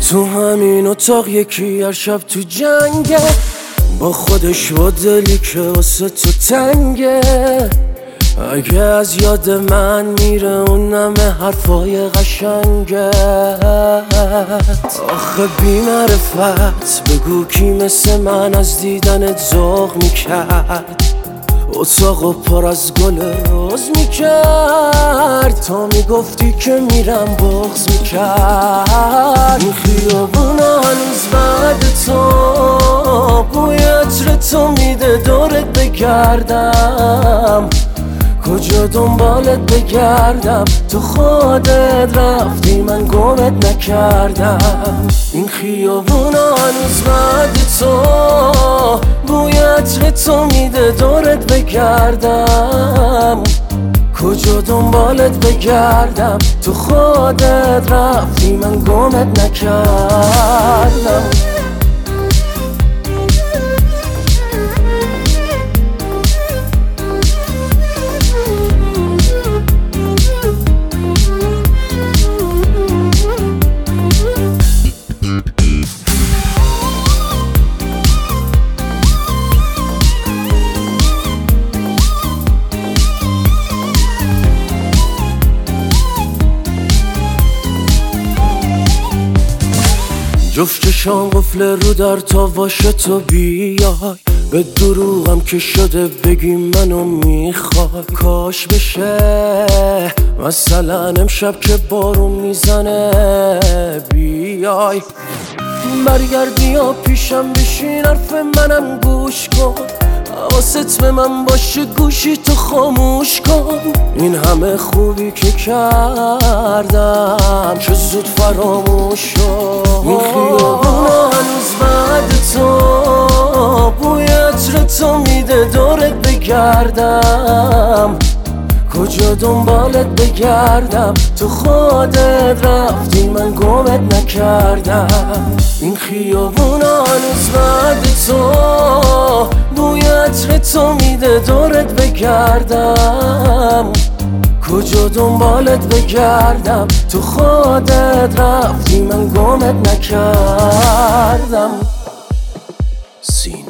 تو همین اتاق یکی هر شب تو جنگه، با خودش و دلی که واسه تو تنگه. اگه از یاد من میره اون نمه حرفای قشنگه. آخه بی معرفت بگو کی مثل من از دیدنت ذوق میکرد، اتاقو پر از گل روز میکرد، تا میگفتی که میرم بغض میکرد. این خیابونا هنوز بعد تو بوی عطر تو میده دورت بگردم، کجا دنبالت بگردم؟ تو خودت رفتی من گمت نکردم. این خیابونا هنوز بعد تو بوی عطر تو میده دورت بگردم، کجا دنبالت بگردم؟ تو خودت رفتی من گمت نکردم. جفت چشام قفل رو در تا باشه تو بیای، به دروغم که شده بگی منو میخوای. کاش بشه مثلا امشب که بارون میزنه بیای، برگردی یا پیشم بشین حرف منم گوش کن، حواست به من باشه گوشی تو خاموش کن. این همه خوبی که کردم چه زود فراموش شد. این خیابونا هنوز بعد تو بوی عطر تو میده دورت بگردم، کجا دنبالت بگردم؟ تو خودت رفتی من گمت نکردم. این خیابونا هنوز بعد تو بوی عطر تو میده دورت بگردم، کجا دنبالت بگردم؟ تو خودت رفتی من گمت نکردم.